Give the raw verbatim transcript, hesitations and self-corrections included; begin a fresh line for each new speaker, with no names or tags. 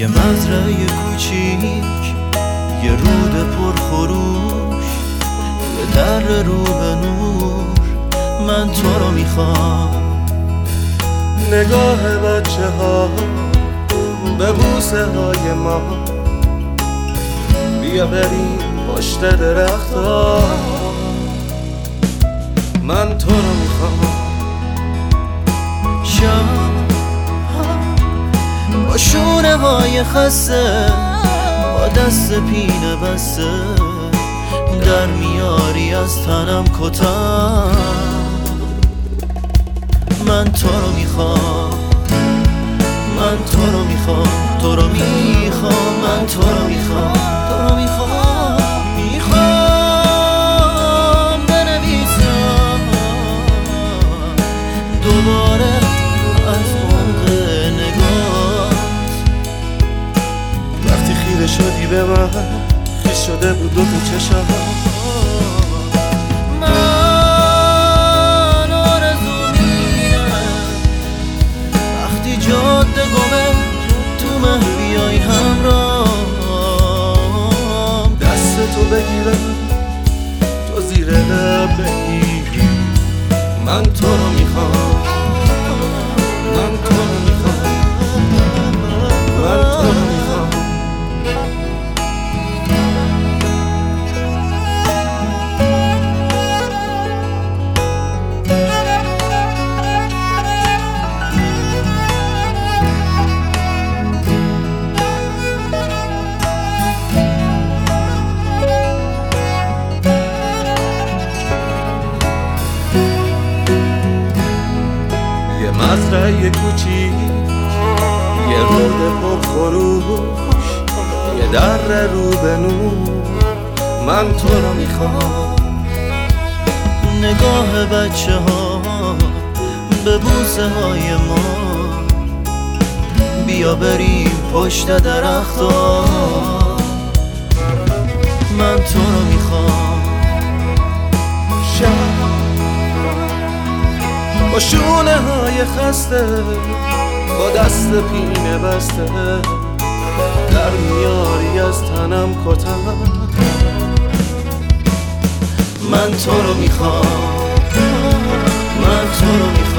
یه مزرعه کوچیک، یه رود پرخروش، یه در رو به نور، من تو رو میخوام.
نگاه بچه ها به بوسه های ما، بیا بریم پشت درخت ها، من تو رو میخوام.
شب با شونه های خسته، با دست پینه بسته، در میاری از تنم کتم، من تو رو میخوام. من تو رو میخوام، تو رو میخوام، من تو رو میخوام، تو رو میخوام. میخوام بنویسم دوباره از عمق نگاهت،
وقتی خیره شدی به من، خیس شده بود دو تا چشم.
من آرزو میرم وقتی جاده گمه تو مه بیای همراهم،
دست تو بگیرم تو زیر لب بگیری، من تو رو میخوام. من تو رو میخوام، من تو رو میخوام. مزرعه کوچیک، یه رود پرخروش، یه در رو به نور، من تو رو میخوام.
نگاه بچه ها به بوسه های ما، بیا بریم پشت درخت ها، من تو رو میخوام.
شب با شونه های خسته، با دست پینه بسته، در میاری از تنم کتم،
من تو رو میخوام. من تو رو میخوام.